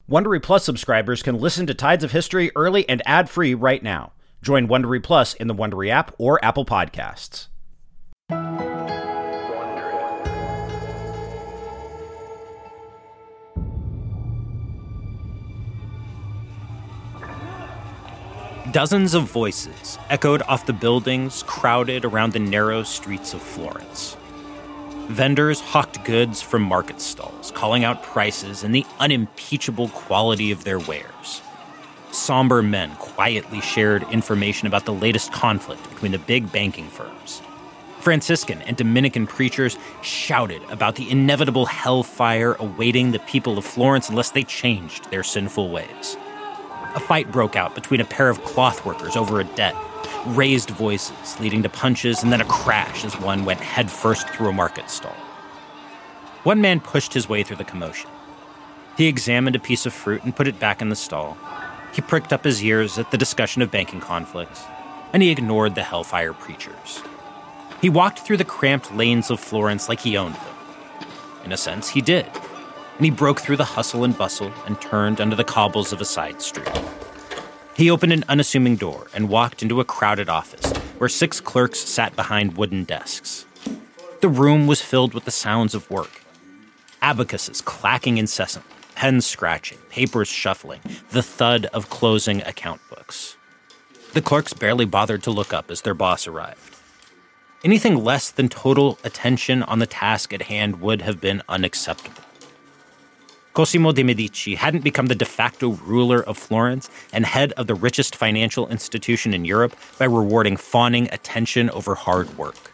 Wondery Plus subscribers can listen to Tides of History early and ad-free right now. Join Wondery Plus in the Wondery app or Apple Podcasts. Dozens of voices echoed off the buildings crowded around the narrow streets of Florence. Vendors hawked goods from market stalls, calling out prices and the unimpeachable quality of their wares. Somber men quietly shared information about the latest conflict between the big banking firms. Franciscan and Dominican preachers shouted about the inevitable hellfire awaiting the people of Florence unless they changed their sinful ways. A fight broke out between a pair of cloth workers over a debt, raised voices leading to punches, and then a crash as one went headfirst through a market stall. One man pushed his way through the commotion. He examined a piece of fruit and put it back in the stall. He pricked up his ears at the discussion of banking conflicts, and he ignored the hellfire preachers. He walked through the cramped lanes of Florence like he owned them. In a sense, he did. And he broke through the hustle and bustle and turned under the cobbles of a side street. He opened an unassuming door and walked into a crowded office where 6 clerks sat behind wooden desks. The room was filled with the sounds of work. Abacuses clacking incessantly, pens scratching, papers shuffling, the thud of closing account books. The clerks barely bothered to look up as their boss arrived. Anything less than total attention on the task at hand would have been unacceptable. Cosimo de' Medici hadn't become the de facto ruler of Florence and head of the richest financial institution in Europe by rewarding fawning attention over hard work.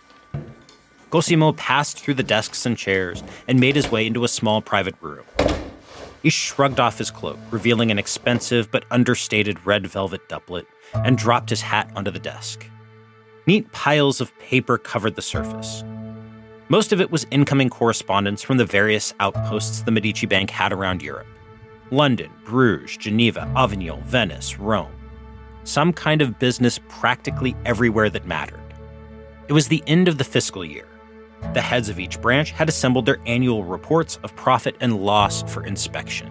Cosimo passed through the desks and chairs and made his way into a small private room. He shrugged off his cloak, revealing an expensive but understated red velvet doublet, and dropped his hat onto the desk. Neat piles of paper covered the surface. Most of it was incoming correspondence from the various outposts the Medici Bank had around Europe. London, Bruges, Geneva, Avignon, Venice, Rome. Some kind of business practically everywhere that mattered. It was the end of the fiscal year. The heads of each branch had assembled their annual reports of profit and loss for inspection.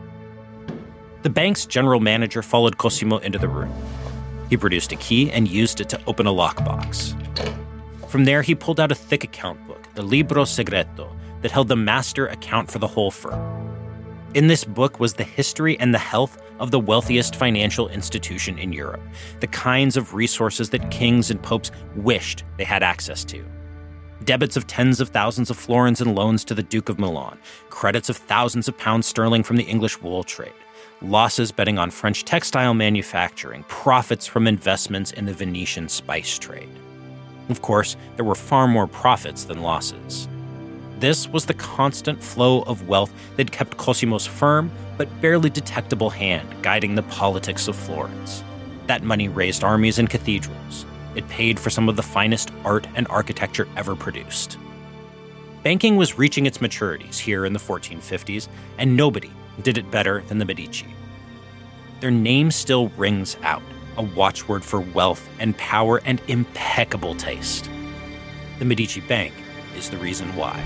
The bank's general manager followed Cosimo into the room. He produced a key and used it to open a lockbox. From there, he pulled out a thick account book, the Libro Segreto, that held the master account for the whole firm. In this book was the history and the health of the wealthiest financial institution in Europe, the kinds of resources that kings and popes wished they had access to. Debits of tens of thousands of florins in loans to the Duke of Milan, credits of thousands of pounds sterling from the English wool trade, losses betting on French textile manufacturing, profits from investments in the Venetian spice trade. Of course, there were far more profits than losses. This was the constant flow of wealth that kept Cosimo's firm but barely detectable hand guiding the politics of Florence. That money raised armies and cathedrals. It paid for some of the finest art and architecture ever produced. Banking was reaching its maturities here in the 1450s, and nobody did it better than the Medici. Their name still rings out, a watchword for wealth and power and impeccable taste. The Medici Bank is the reason why.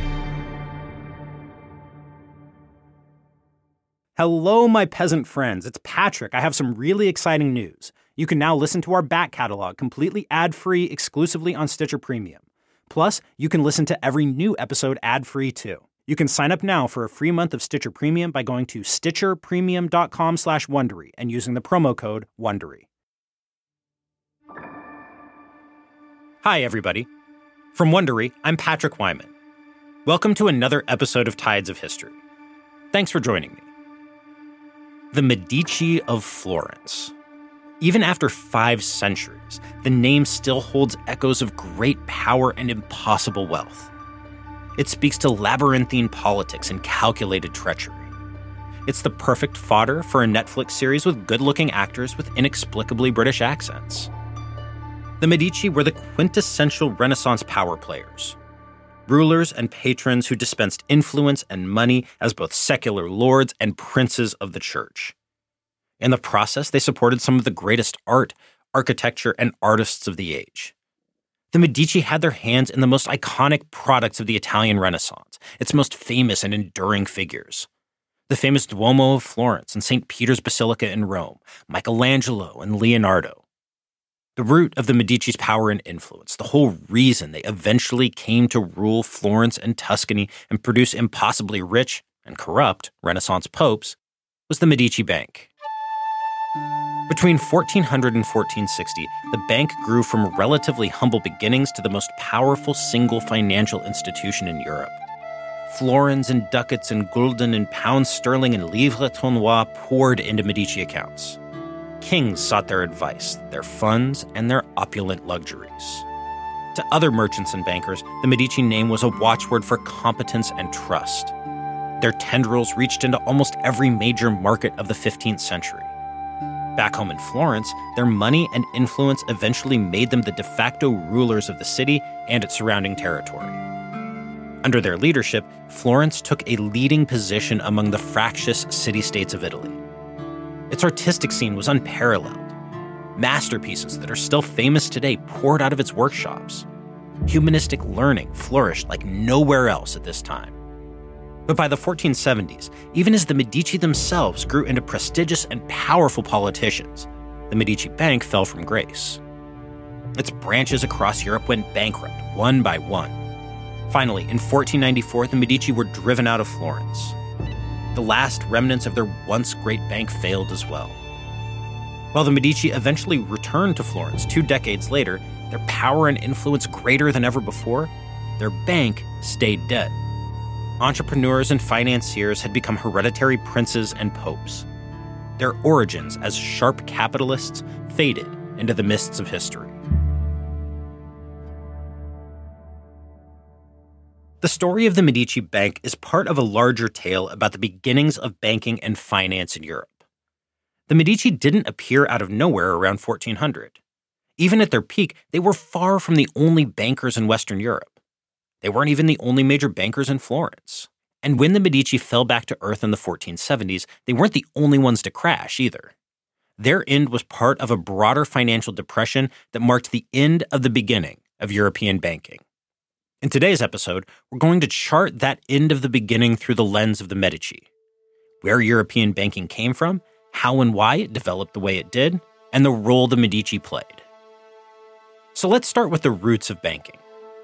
Hello, my peasant friends. It's Patrick. I have some really exciting news. You can now listen to our back catalog completely ad-free exclusively on Stitcher Premium. Plus, you can listen to every new episode ad-free too. You can sign up now for a free month of Stitcher Premium by going to stitcherpremium.com/Wondery and using the promo code Wondery. Hi, everybody. From Wondery, I'm Patrick Wyman. Welcome to another episode of Tides of History. Thanks for joining me. The Medici of Florence. Even after 5 centuries, the name still holds echoes of great power and impossible wealth. It speaks to labyrinthine politics and calculated treachery. It's the perfect fodder for a Netflix series with good-looking actors with inexplicably British accents. The Medici were the quintessential Renaissance power players, rulers and patrons who dispensed influence and money as both secular lords and princes of the church. In the process, they supported some of the greatest art, architecture, and artists of the age. The Medici had their hands in the most iconic products of the Italian Renaissance, its most famous and enduring figures. The famous Duomo of Florence and St. Peter's Basilica in Rome, Michelangelo and Leonardo. The root of the Medici's power and influence, the whole reason they eventually came to rule Florence and Tuscany and produce impossibly rich and corrupt Renaissance popes, was the Medici Bank. Between 1400 and 1460, the bank grew from relatively humble beginnings to the most powerful single financial institution in Europe. Florins and ducats and gulden and pounds sterling and livres tournois poured into Medici accounts. Kings sought their advice, their funds, and their opulent luxuries. To other merchants and bankers, the Medici name was a watchword for competence and trust. Their tendrils reached into almost every major market of the 15th century. Back home in Florence, their money and influence eventually made them the de facto rulers of the city and its surrounding territory. Under their leadership, Florence took a leading position among the fractious city-states of Italy. Its artistic scene was unparalleled. Masterpieces that are still famous today poured out of its workshops. Humanistic learning flourished like nowhere else at this time. But by the 1470s, even as the Medici themselves grew into prestigious and powerful politicians, the Medici Bank fell from grace. Its branches across Europe went bankrupt, one by one. Finally, in 1494, the Medici were driven out of Florence. The last remnants of their once great bank failed as well. While the Medici eventually returned to Florence 2 decades later, their power and influence greater than ever before, their bank stayed dead. Entrepreneurs and financiers had become hereditary princes and popes. Their origins as sharp capitalists faded into the mists of history. The story of the Medici Bank is part of a larger tale about the beginnings of banking and finance in Europe. The Medici didn't appear out of nowhere around 1400. Even at their peak, they were far from the only bankers in Western Europe. They weren't even the only major bankers in Florence. And when the Medici fell back to earth in the 1470s, they weren't the only ones to crash either. Their end was part of a broader financial depression that marked the end of the beginning of European banking. In today's episode, we're going to chart that end of the beginning through the lens of the Medici. Where European banking came from, how and why it developed the way it did, and the role the Medici played. So let's start with the roots of banking.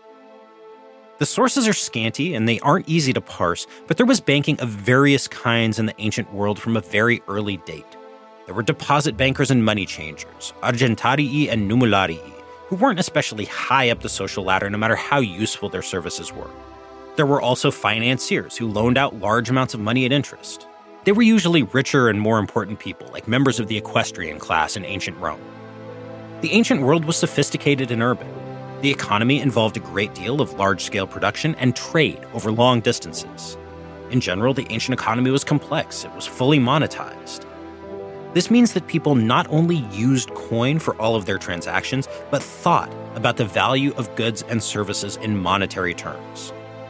The sources are scanty and they aren't easy to parse, but there was banking of various kinds in the ancient world from a very early date. There were deposit bankers and money changers, argentarii and numularii, who weren't especially high up the social ladder no matter how useful their services were. There were also financiers who loaned out large amounts of money at interest. They were usually richer and more important people, like members of the equestrian class in ancient Rome. The ancient world was sophisticated and urban. The economy involved a great deal of large-scale production and trade over long distances. In general, the ancient economy was complex. It was fully monetized. This means that people not only used coin for all of their transactions, but thought about the value of goods and services in monetary terms.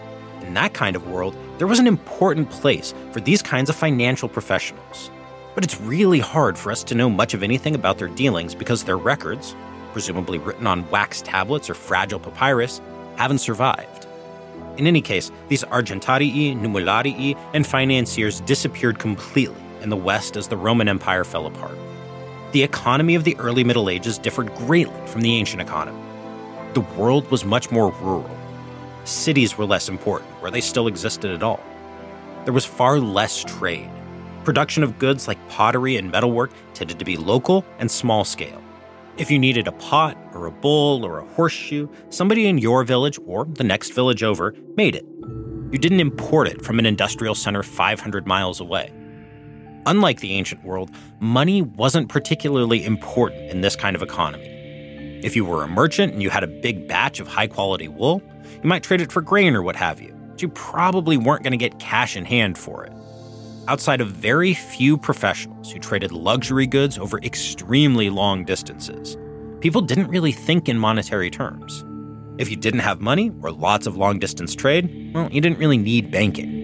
In that kind of world, there was an important place for these kinds of financial professionals. But it's really hard for us to know much of anything about their dealings because their records, presumably written on wax tablets or fragile papyrus, haven't survived. In any case, these argentarii, numularii, and financiers disappeared completely in the West as the Roman Empire fell apart. The economy of the early Middle Ages differed greatly from the ancient economy. The world was much more rural. Cities were less important, where they still existed at all. There was far less trade. Production of goods like pottery and metalwork tended to be local and small scale. If you needed a pot or a bowl or a horseshoe, somebody in your village or the next village over made it. You didn't import it from an industrial center 500 miles away. Unlike the ancient world, money wasn't particularly important in this kind of economy. If you were a merchant and you had a big batch of high-quality wool, you might trade it for grain or what have you, but you probably weren't going to get cash in hand for it. Outside of very few professionals who traded luxury goods over extremely long distances, people didn't really think in monetary terms. If you didn't have money or lots of long-distance trade, well, you didn't really need banking.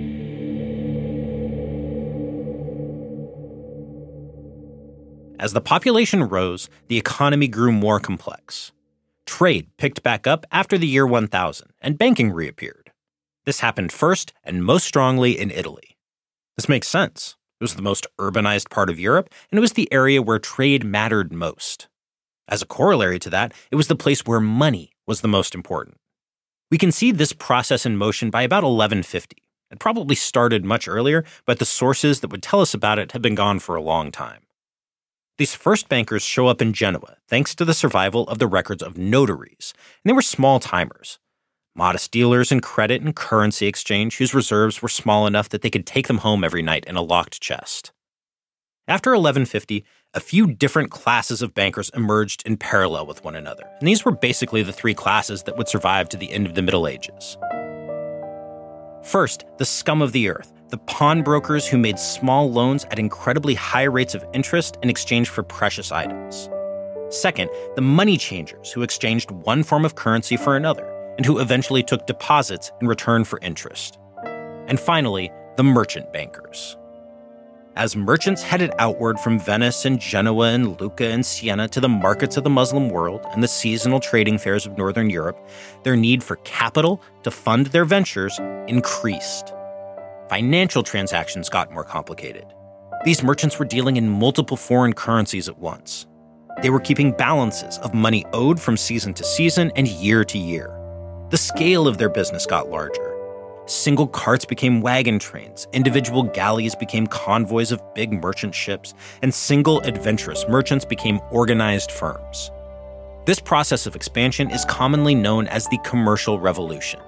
As the population rose, the economy grew more complex. Trade picked back up after the year 1000, and banking reappeared. This happened first and most strongly in Italy. This makes sense. It was the most urbanized part of Europe, and it was the area where trade mattered most. As a corollary to that, it was the place where money was the most important. We can see this process in motion by about 1150. It probably started much earlier, but the sources that would tell us about it have been gone for a long time. These first bankers show up in Genoa thanks to the survival of the records of notaries, and they were small-timers. Modest dealers in credit and currency exchange whose reserves were small enough that they could take them home every night in a locked chest. After 1150, a few different classes of bankers emerged in parallel with one another, and these were basically the three classes that would survive to the end of the Middle Ages. First, the scum of the earth, the pawnbrokers who made small loans at incredibly high rates of interest in exchange for precious items. Second, the money changers who exchanged one form of currency for another, and who eventually took deposits in return for interest. And finally, the merchant bankers. As merchants headed outward from Venice and Genoa and Lucca and Siena to the markets of the Muslim world and the seasonal trading fairs of Northern Europe, their need for capital to fund their ventures increased. Financial transactions got more complicated. These merchants were dealing in multiple foreign currencies at once. They were keeping balances of money owed from season to season and year to year. The scale of their business got larger. Single carts became wagon trains, individual galleys became convoys of big merchant ships, and single adventurous merchants became organized firms. This process of expansion is commonly known as the Commercial Revolution.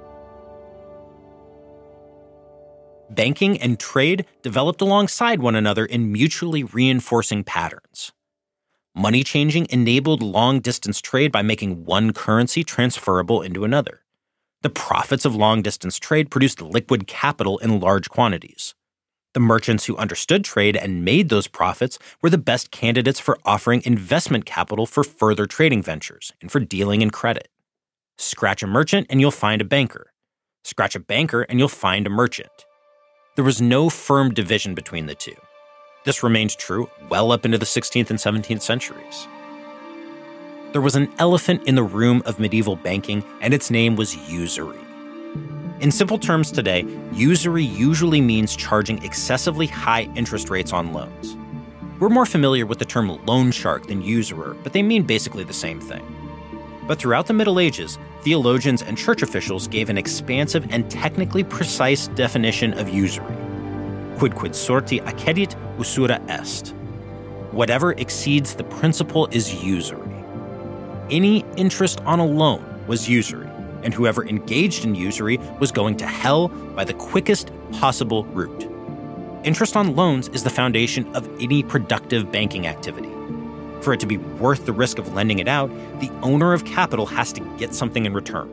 Banking and trade developed alongside one another in mutually reinforcing patterns. Money changing enabled long-distance trade by making one currency transferable into another. The profits of long-distance trade produced liquid capital in large quantities. The merchants who understood trade and made those profits were the best candidates for offering investment capital for further trading ventures and for dealing in credit. Scratch a merchant and you'll find a banker. Scratch a banker and you'll find a merchant. There was no firm division between the two. This remained true well up into the 16th and 17th centuries. There was an elephant in the room of medieval banking, and its name was usury. In simple terms today, usury usually means charging excessively high interest rates on loans. We're more familiar with the term loan shark than usurer, but they mean basically the same thing. But throughout the Middle Ages, theologians and church officials gave an expansive and technically precise definition of usury. Quidquid sorti accedit usura est. Whatever exceeds the principal is usury. Any interest on a loan was usury, and whoever engaged in usury was going to hell by the quickest possible route. Interest on loans is the foundation of any productive banking activity. For it to be worth the risk of lending it out, the owner of capital has to get something in return.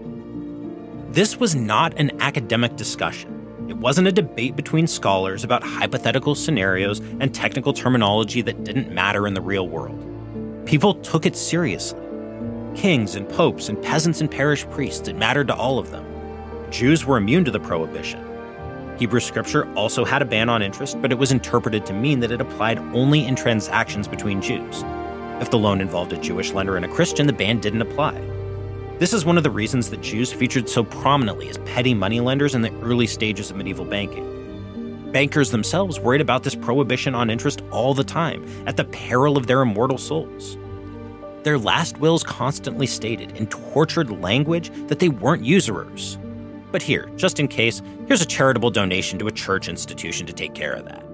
This was not an academic discussion. It wasn't a debate between scholars about hypothetical scenarios and technical terminology that didn't matter in the real world. People took it seriously. Kings and popes and peasants and parish priests, it mattered to all of them. Jews were immune to the prohibition. Hebrew scripture also had a ban on interest, but it was interpreted to mean that it applied only in transactions between Jews. If the loan involved a Jewish lender and a Christian, the ban didn't apply. This is one of the reasons that Jews featured so prominently as petty moneylenders in the early stages of medieval banking. Bankers themselves worried about this prohibition on interest all the time, at the peril of their immortal souls. Their last wills constantly stated in tortured language that they weren't usurers. But here, just in case, here's a charitable donation to a church institution to take care of that.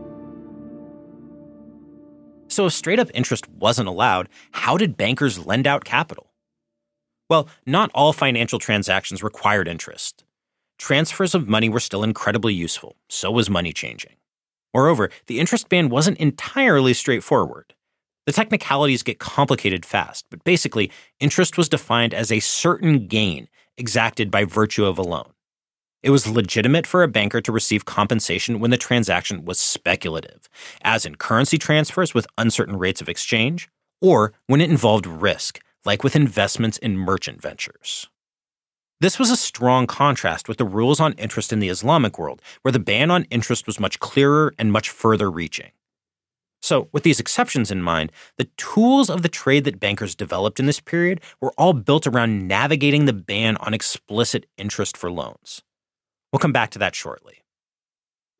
So if straight-up interest wasn't allowed, how did bankers lend out capital? Well, not all financial transactions required interest. Transfers of money were still incredibly useful, so was money changing. Moreover, the interest ban wasn't entirely straightforward. The technicalities get complicated fast, but basically, interest was defined as a certain gain exacted by virtue of a loan. It was legitimate for a banker to receive compensation when the transaction was speculative, as in currency transfers with uncertain rates of exchange, or when it involved risk, like with investments in merchant ventures. This was a strong contrast with the rules on interest in the Islamic world, where the ban on interest was much clearer and much further reaching. So, with these exceptions in mind, the tools of the trade that bankers developed in this period were all built around navigating the ban on explicit interest for loans. We'll come back to that shortly.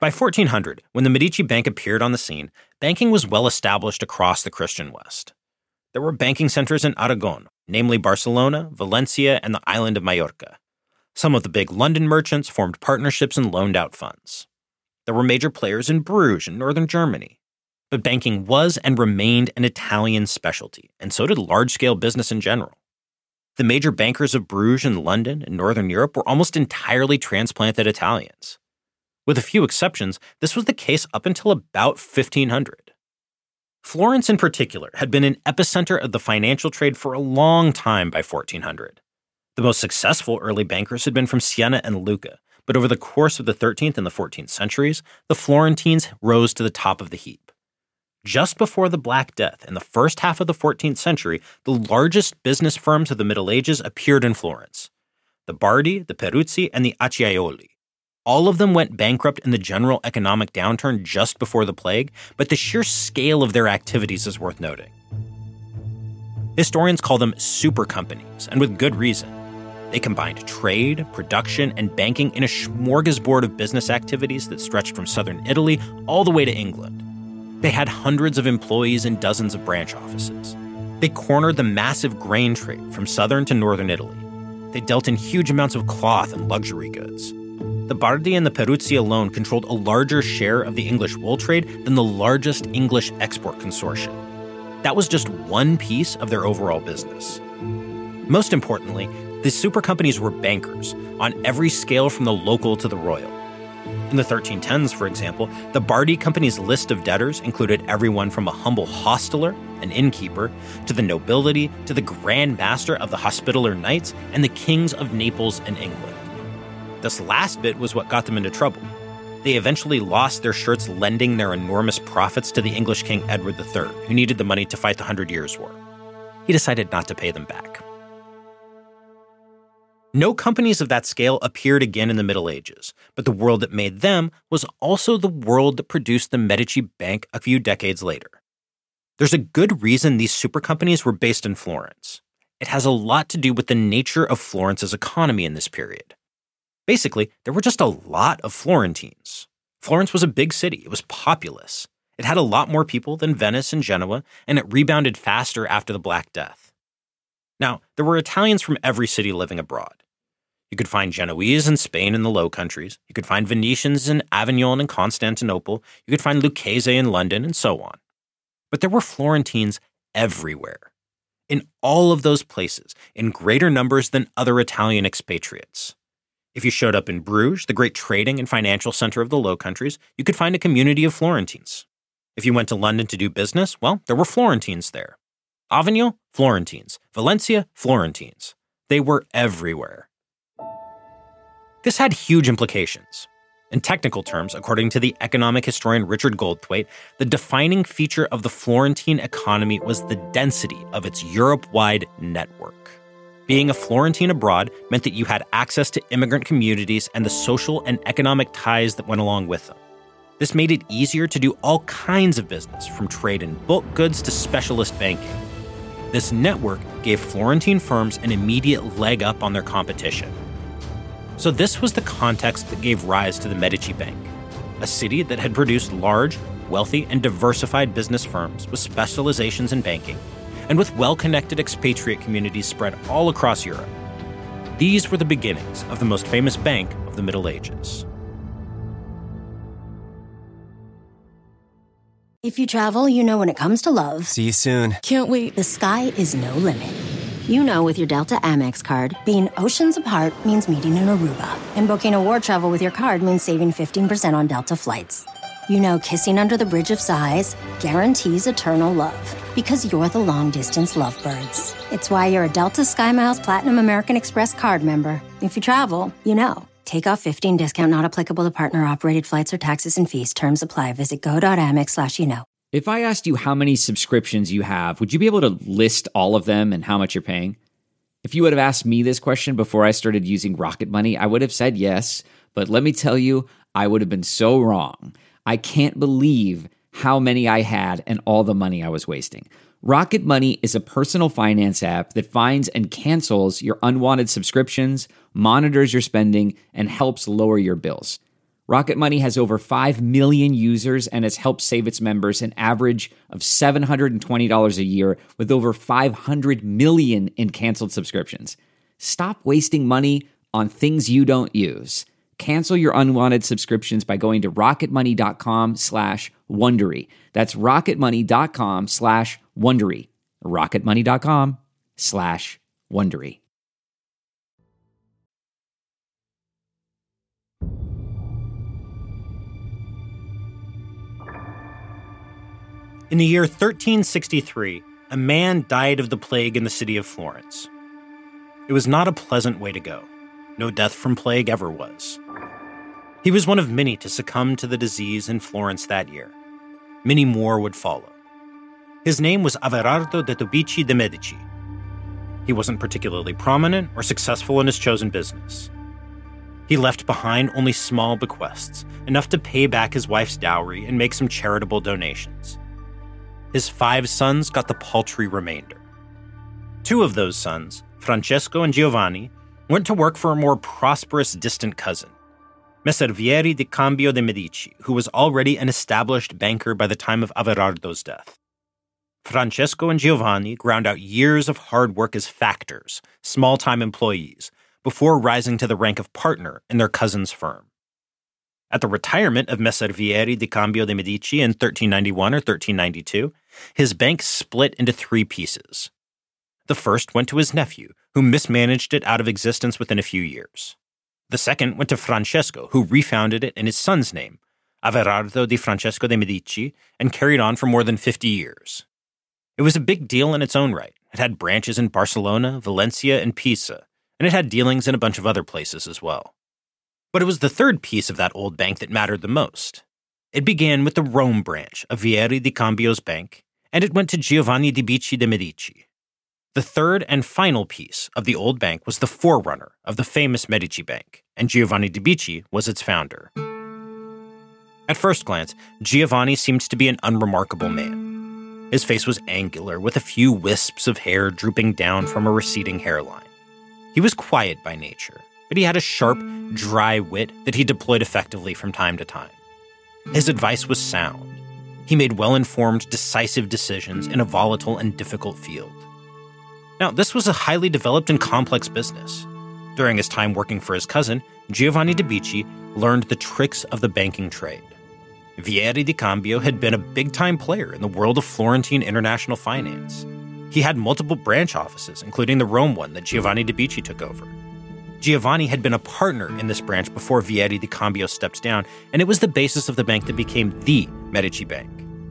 By 1400, when the Medici Bank appeared on the scene, banking was well established across the Christian West. There were banking centers in Aragon, namely Barcelona, Valencia, and the island of Majorca. Some of the big London merchants formed partnerships and loaned out funds. There were major players in Bruges in northern Germany. But banking was and remained an Italian specialty, and so did large-scale business in general. The major bankers of Bruges and London and northern Europe were almost entirely transplanted Italians. With a few exceptions, this was the case up until about 1500. Florence in particular had been an epicenter of the financial trade for a long time by 1400. The most successful early bankers had been from Siena and Lucca, but over the course of the 13th and the 14th centuries, the Florentines rose to the top of the heap. Just before the Black Death, in the first half of the 14th century, the largest business firms of the Middle Ages appeared in Florence. The Bardi, the Peruzzi, and the Acciaioli. All of them went bankrupt in the general economic downturn just before the plague, but the sheer scale of their activities is worth noting. Historians call them super companies, and with good reason. They combined trade, production, and banking in a smorgasbord of business activities that stretched from southern Italy all the way to England. They had hundreds of employees and dozens of branch offices. They cornered the massive grain trade from southern to northern Italy. They dealt in huge amounts of cloth and luxury goods. The Bardi and the Peruzzi alone controlled a larger share of the English wool trade than the largest English export consortium. That was just one piece of their overall business. Most importantly, the super companies were bankers on every scale from the local to the royal. In the 1310s, for example, the Bardi Company's list of debtors included everyone from a humble hostler, an innkeeper, to the nobility, to the Grand Master of the Hospitaller Knights, and the kings of Naples and England. This last bit was what got them into trouble. They eventually lost their shirts lending their enormous profits to the English King Edward III, who needed the money to fight the 100 Years' War. He decided not to pay them back. No companies of that scale appeared again in the Middle Ages, but the world that made them was also the world that produced the Medici Bank a few decades later. There's a good reason these super companies were based in Florence. It has a lot to do with the nature of Florence's economy in this period. Basically, there were just a lot of Florentines. Florence was a big city. It was populous. It had a lot more people than Venice and Genoa, and it rebounded faster after the Black Death. Now, there were Italians from every city living abroad. You could find Genoese in Spain and the Low Countries. You could find Venetians in Avignon and Constantinople. You could find Lucchese in London, and so on. But there were Florentines everywhere. In all of those places, in greater numbers than other Italian expatriates. If you showed up in Bruges, the great trading and financial center of the Low Countries, you could find a community of Florentines. If you went to London to do business, well, there were Florentines there. Avignon, Florentines. Valencia, Florentines. They were everywhere. This had huge implications. In technical terms, according to the economic historian Richard Goldthwaite, the defining feature of the Florentine economy was the density of its Europe-wide network. Being a Florentine abroad meant that you had access to immigrant communities and the social and economic ties that went along with them. This made it easier to do all kinds of business, from trade in bulk goods to specialist banking. This network gave Florentine firms an immediate leg up on their competition. So this was the context that gave rise to the Medici Bank, a city that had produced large, wealthy, and diversified business firms with specializations in banking, and with well-connected expatriate communities spread all across Europe. These were the beginnings of the most famous bank of the Middle Ages. If you travel, you know when it comes to love. See you soon. Can't wait. The sky is no limit. You know with your Delta Amex card, being oceans apart means meeting in Aruba. And booking a war travel with your card means saving 15% on Delta flights. You know kissing under the bridge of sighs guarantees eternal love. Because you're the long-distance lovebirds. It's why you're a Delta SkyMiles Platinum American Express card member. If you travel, you know. Take off 15 discount not applicable to partner-operated flights or taxes and fees. Terms apply. Visit go.amex/you-know. If I asked you how many subscriptions you have, would you be able to list all of them and how much you're paying? If you would have asked me this question before I started using Rocket Money, I would have said yes. But let me tell you, I would have been so wrong. I can't believe how many I had and all the money I was wasting. Rocket Money is a personal finance app that finds and cancels your unwanted subscriptions, monitors your spending, and helps lower your bills. Rocket Money has over 5 million users and has helped save its members an average of $720 a year with over 500 million in canceled subscriptions. Stop wasting money on things you don't use. Cancel your unwanted subscriptions by going to rocketmoney.com/Wondery. That's rocketmoney.com/Wondery. rocketmoney.com/Wondery. In the year 1363, a man died of the plague in the city of Florence. It was not a pleasant way to go. No death from plague ever was. He was one of many to succumb to the disease in Florence that year. Many more would follow. His name was Averardo de' Tubici de' Medici. He wasn't particularly prominent or successful in his chosen business. He left behind only small bequests, enough to pay back his wife's dowry and make some charitable donations. His 5 sons got the paltry remainder. 2 of those sons, Francesco and Giovanni, went to work for a more prosperous distant cousin, Messer Vieri di Cambio de' Medici, who was already an established banker by the time of Averardo's death. Francesco and Giovanni ground out years of hard work as factors, small-time employees, before rising to the rank of partner in their cousin's firm. At the retirement of Messer Vieri di Cambio de' Medici in 1391 or 1392, his bank split into 3 pieces. The first went to his nephew, who mismanaged it out of existence within a few years. The second went to Francesco, who refounded it in his son's name, Averardo di Francesco de' Medici, and carried on for more than 50 years. It was a big deal in its own right. It had branches in Barcelona, Valencia, and Pisa, and it had dealings in a bunch of other places as well. But it was the third piece of that old bank that mattered the most. It began with the Rome branch of Vieri di Cambio's bank, and it went to Giovanni di Bicci de' Medici. The third and final piece of the old bank was the forerunner of the famous Medici Bank, and Giovanni di Bicci was its founder. At first glance, Giovanni seemed to be an unremarkable man. His face was angular, with a few wisps of hair drooping down from a receding hairline. He was quiet by nature, but he had a sharp, dry wit that he deployed effectively from time to time. His advice was sound. He made well-informed, decisive decisions in a volatile and difficult field. Now, this was a highly developed and complex business. During his time working for his cousin, Giovanni di Bicci learned the tricks of the banking trade. Vieri di Cambio had been a big-time player in the world of Florentine international finance. He had multiple branch offices, including the Rome one that Giovanni di Bicci took over. Giovanni had been a partner in this branch before Vieri di Cambio stepped down, and it was the basis of the bank that became the Medici Bank.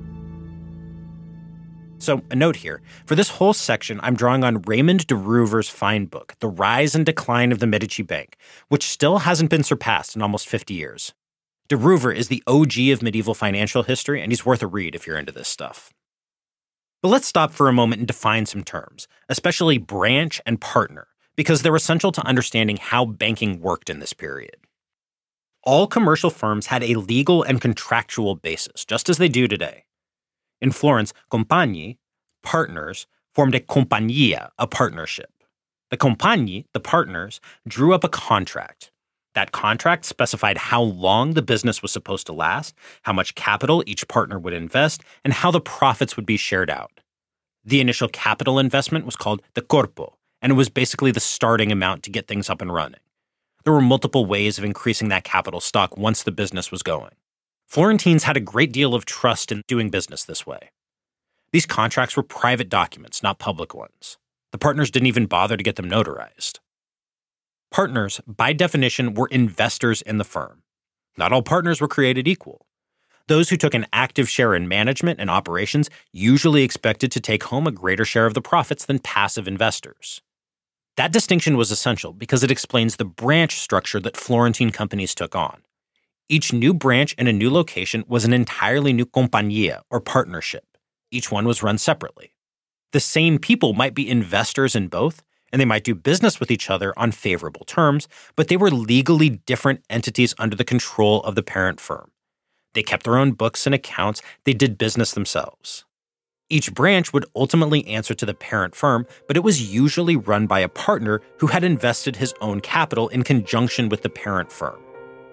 So, a note here. For this whole section, I'm drawing on Raymond de Roover's fine book, The Rise and Decline of the Medici Bank, which still hasn't been surpassed in almost 50 years. De Roover is the OG of medieval financial history, and he's worth a read if you're into this stuff. But let's stop for a moment and define some terms, especially branch and partner, because they're essential to understanding how banking worked in this period. All commercial firms had a legal and contractual basis, just as they do today. In Florence, compagni, partners, formed a compagnia, a partnership. The compagni, the partners, drew up a contract. That contract specified how long the business was supposed to last, how much capital each partner would invest, and how the profits would be shared out. The initial capital investment was called the corpo, and it was basically the starting amount to get things up and running. There were multiple ways of increasing that capital stock once the business was going. Florentines had a great deal of trust in doing business this way. These contracts were private documents, not public ones. The partners didn't even bother to get them notarized. Partners, by definition, were investors in the firm. Not all partners were created equal. Those who took an active share in management and operations usually expected to take home a greater share of the profits than passive investors. That distinction was essential because it explains the branch structure that Florentine companies took on. Each new branch in a new location was an entirely new compagnia, or partnership. Each one was run separately. The same people might be investors in both, and they might do business with each other on favorable terms, but they were legally different entities under the control of the parent firm. They kept their own books and accounts. They did business themselves. Each branch would ultimately answer to the parent firm, but it was usually run by a partner who had invested his own capital in conjunction with the parent firm.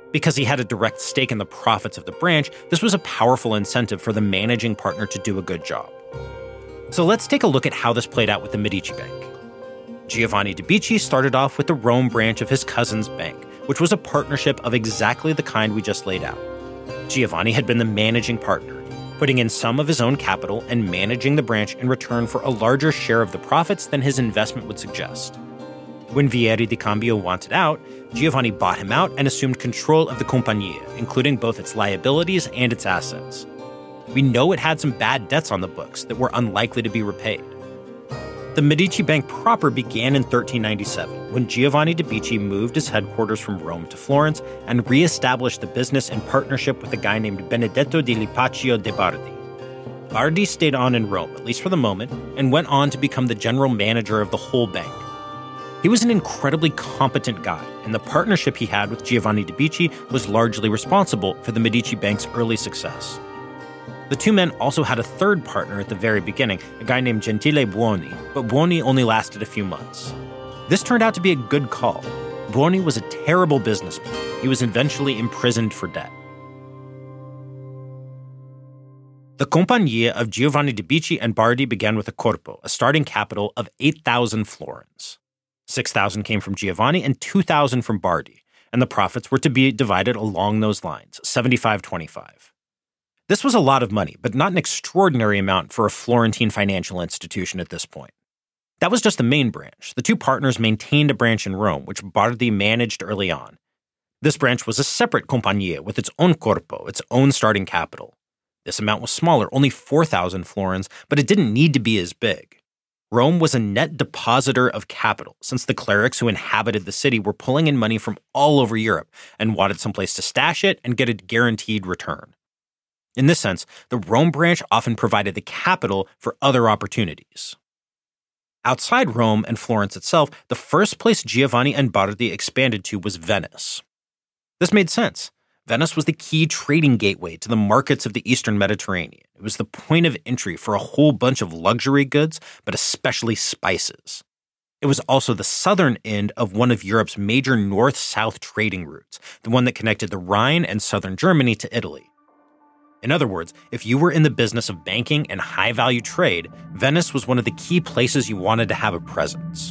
Because he had a direct stake in the profits of the branch, this was a powerful incentive for the managing partner to do a good job. So let's take a look at how this played out with the Medici Bank. Giovanni de' Bicci started off with the Rome branch of his cousin's bank, which was a partnership of exactly the kind we just laid out. Giovanni had been the managing partner, putting in some of his own capital and managing the branch in return for a larger share of the profits than his investment would suggest. When Vieri di Cambio wanted out, Giovanni bought him out and assumed control of the Compagnia, including both its liabilities and its assets. We know it had some bad debts on the books that were unlikely to be repaid. The Medici Bank proper began in 1397, when Giovanni de' Bicci moved his headquarters from Rome to Florence and re-established the business in partnership with a guy named Benedetto di Lipacchio de' Bardi. Bardi stayed on in Rome, at least for the moment, and went on to become the general manager of the whole bank. He was an incredibly competent guy, and the partnership he had with Giovanni de' Bicci was largely responsible for the Medici Bank's early success. The two men also had a third partner at the very beginning, a guy named Gentile Buoni, but Buoni only lasted a few months. This turned out to be a good call. Buoni was a terrible businessman. He was eventually imprisoned for debt. The Compagnia of Giovanni de' Bicci and Bardi began with a corpo, a starting capital of 8,000 florins. 6,000 came from Giovanni and 2,000 from Bardi, and the profits were to be divided along those lines, 75-25. This was a lot of money, but not an extraordinary amount for a Florentine financial institution at this point. That was just the main branch. The two partners maintained a branch in Rome, which Bardi managed early on. This branch was a separate compagnia with its own corpo, its own starting capital. This amount was smaller, only 4,000 florins, but it didn't need to be as big. Rome was a net depositor of capital, since the clerics who inhabited the city were pulling in money from all over Europe and wanted someplace to stash it and get a guaranteed return. In this sense, the Rome branch often provided the capital for other opportunities. Outside Rome and Florence itself, the first place Giovanni and Bardi expanded to was Venice. This made sense. Venice was the key trading gateway to the markets of the Eastern Mediterranean. It was the point of entry for a whole bunch of luxury goods, but especially spices. It was also the southern end of one of Europe's major north-south trading routes, the one that connected the Rhine and southern Germany to Italy. In other words, if you were in the business of banking and high-value trade, Venice was one of the key places you wanted to have a presence.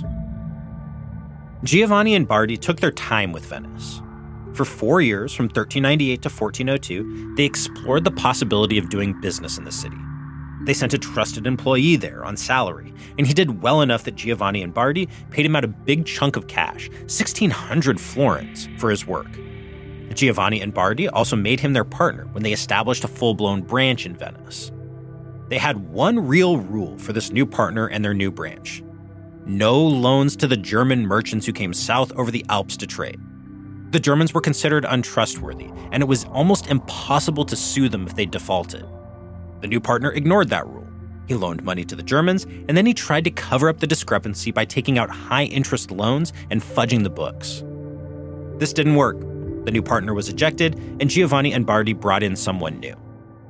Giovanni and Bardi took their time with Venice. For 4 years, from 1398 to 1402, they explored the possibility of doing business in the city. They sent a trusted employee there on salary, and he did well enough that Giovanni and Bardi paid him out a big chunk of cash, 1,600 florins, for his work. Giovanni and Bardi also made him their partner when they established a full-blown branch in Venice. They had one real rule for this new partner and their new branch: no loans to the German merchants who came south over the Alps to trade. The Germans were considered untrustworthy, and it was almost impossible to sue them if they defaulted. The new partner ignored that rule. He loaned money to the Germans, and then he tried to cover up the discrepancy by taking out high-interest loans and fudging the books. This didn't work. The new partner was ejected, and Giovanni and Bardi brought in someone new.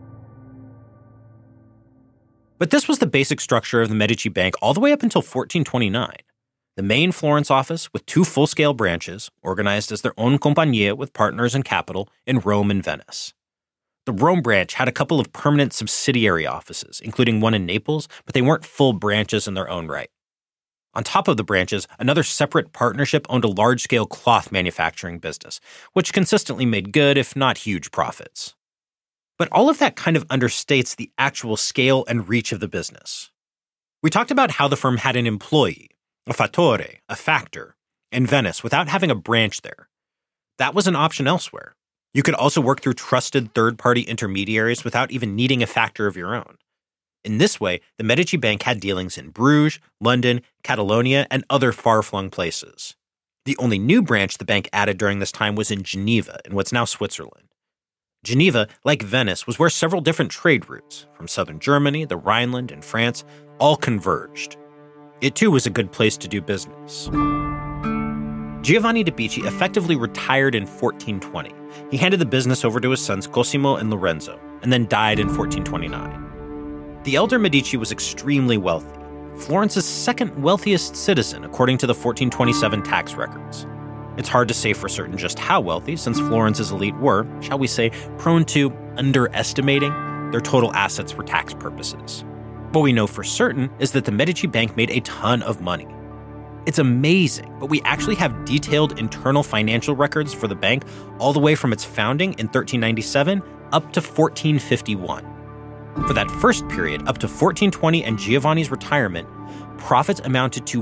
But this was the basic structure of the Medici Bank all the way up until 1429. The main Florence office, with 2 full-scale branches, organized as their own compagnia with partners and capital in Rome and Venice. The Rome branch had a couple of permanent subsidiary offices, including one in Naples, but they weren't full branches in their own right. On top of the branches, another separate partnership owned a large-scale cloth manufacturing business, which consistently made good, if not huge, profits. But all of that kind of understates the actual scale and reach of the business. We talked about how the firm had an employee, a fattore, a factor, in Venice without having a branch there. That was an option elsewhere. You could also work through trusted third-party intermediaries without even needing a factor of your own. In this way, the Medici Bank had dealings in Bruges, London, Catalonia, and other far-flung places. The only new branch the bank added during this time was in Geneva, in what's now Switzerland. Geneva, like Venice, was where several different trade routes, from southern Germany, the Rhineland, and France, all converged. It too was a good place to do business. Giovanni de' Bicci effectively retired in 1420. He handed the business over to his sons Cosimo and Lorenzo, and then died in 1429. The elder Medici was extremely wealthy, Florence's second wealthiest citizen according to the 1427 tax records. It's hard to say for certain just how wealthy, since Florence's elite were, shall we say, prone to underestimating their total assets for tax purposes. What we know for certain is that the Medici Bank made a ton of money. It's amazing, but we actually have detailed internal financial records for the bank all the way from its founding in 1397 up to 1451. For that first period, up to 1420 and Giovanni's retirement, profits amounted to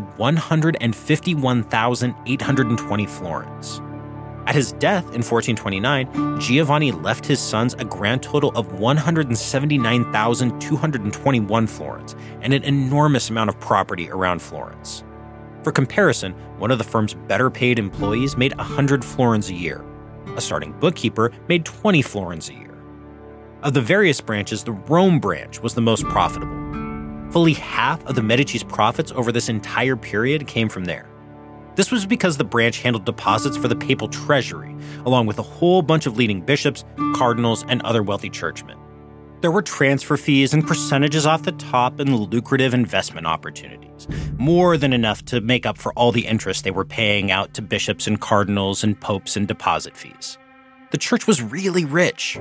151,820 florins. At his death in 1429, Giovanni left his sons a grand total of 179,221 florins and an enormous amount of property around Florence. For comparison, one of the firm's better-paid employees made 100 florins a year. A starting bookkeeper made 20 florins a year. Of the various branches, the Rome branch was the most profitable. Fully half of the Medici's profits over this entire period came from there. This was because the branch handled deposits for the papal treasury, along with a whole bunch of leading bishops, cardinals, and other wealthy churchmen. There were transfer fees and percentages off the top and lucrative investment opportunities, more than enough to make up for all the interest they were paying out to bishops and cardinals and popes and deposit fees. The church was really rich.